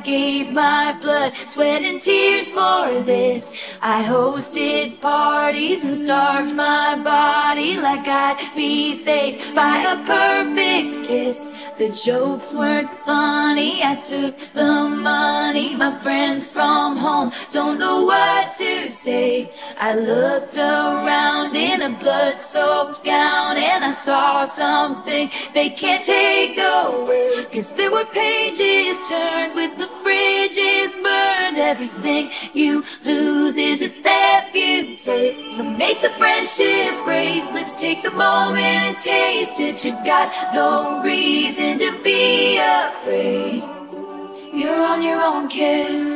gave my blood, sweat and tears for this. I hosted parties and starved my body like I'd be saved by a perfect kiss. The jokes weren't funny, I took the money. My friends from home don't know what to say. I looked around in a blood-soaked gown and I saw something they can't take away. 'Cause there were pages turned with the bridges burned. Everything you lose is a step you take. So make the friendship race, let's take the moment and taste it. You got no reason to be afraid. You're on your own, kid.